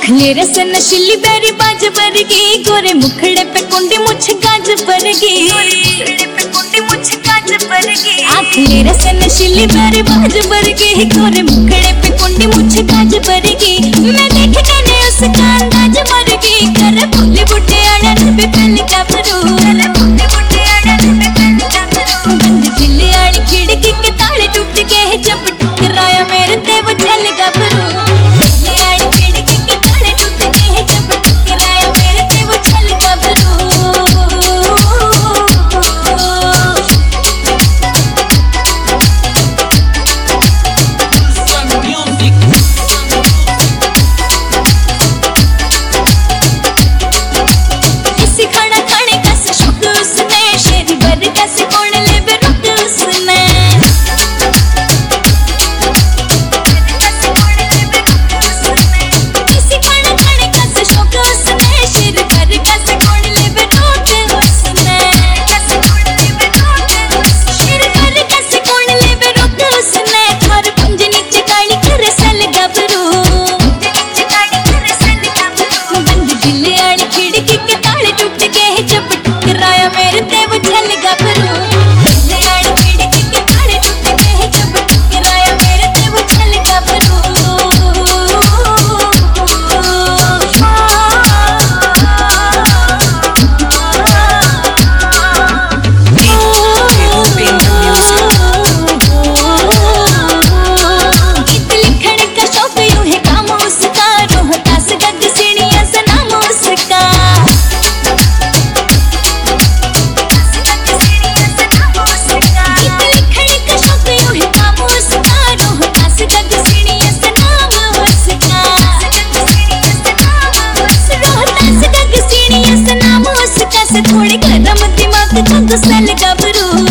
मेरे से नशीली बेरी बाज बरगी, गोरे मुखड़े पे कुंडी मुछ गाज बरगी। मेरे से नशीली बेरी बाज बरगी, गोरे मुखड़े पे कुंडी मुछ गाज बरगी। मैं देख के ने उसका अंदाज मरगी, कर भोले बुढ़े आड़ा भी पहले का भरू, बंद दिल आड़ी खिड़की के ताले टूट गए, जब टकराया मेरे ते वो छल गभरू। थोड़ी गरम दिमाग का गुस्सा लगा बरू।